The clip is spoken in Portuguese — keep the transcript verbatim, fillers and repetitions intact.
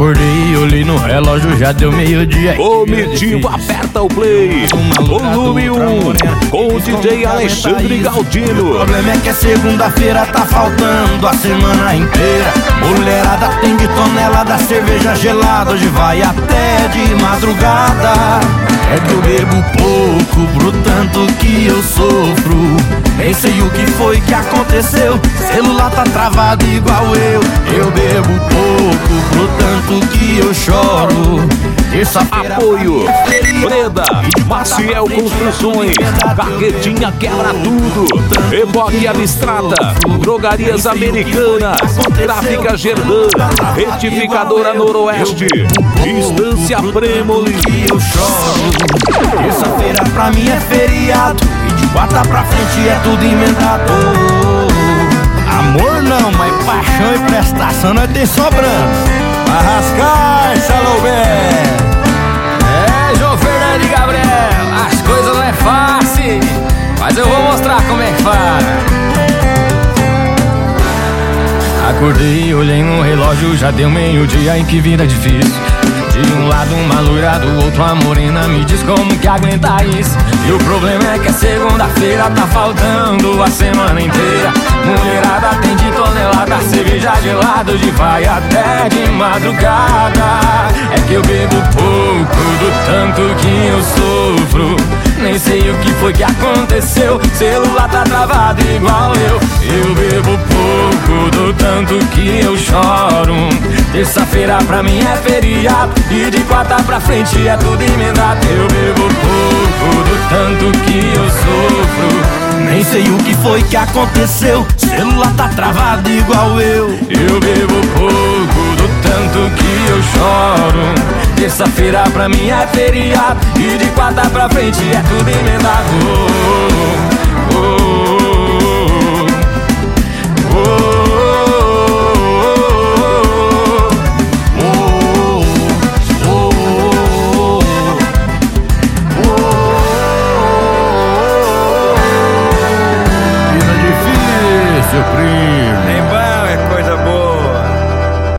Acordei, olhei no relógio, já deu meio-dia. Comitiva, aperta o play. Volume um, com o D J Alexandre Galdino. O problema é que é segunda-feira, tá faltando a semana inteira. Mulherada tem de tonelada, cerveja gelada, hoje vai até de madrugada. É que eu bebo pouco, pro tanto que eu sofro. Nem sei o que foi que aconteceu, celular tá travado igual eu. Eu bebo pouco, pro tanto que eu choro. Apoio Breda, Maciel Construções, Carretinha Quebra Tudo, Reboque Alistrada, Drogarias Americanas, Gráfica Gerdan, Retificadora Noroeste, Instância Premoli. Eu choro. Terça-feira pra mim é feriado e de quarta pra frente é tudo emendado. Amor não, mas paixão e prestação nós tem sobrando. Arrascar, Salomé. É, João Fernando e Gabriel, as coisas não é fácil, mas eu vou mostrar como é que faz. Acordei, olhei no relógio, já deu meio-dia, em que vida difícil. De um lado uma loira, do outro a morena, me diz como que aguenta isso. E o problema é que é segunda-feira, tá faltando a semana inteira. Mulherada tem de tonelada, cerveja gelada, hoje vai até de madrugada. É que eu bebo pouco, do tanto que eu sofro. Nem sei o que foi que aconteceu, celular tá travado igual eu. Eu bebo pouco, do tanto que eu choro. Terça-feira pra mim é feriado e de quarta pra frente é tudo emendado. Eu bebo pouco, do tanto que eu sofro. Nem sei o que foi que aconteceu, celular tá travado igual eu. Eu bebo pouco, do tanto que eu choro. Terça-feira pra mim é feriado e de quarta pra frente é tudo emendado. Oh, oh, oh.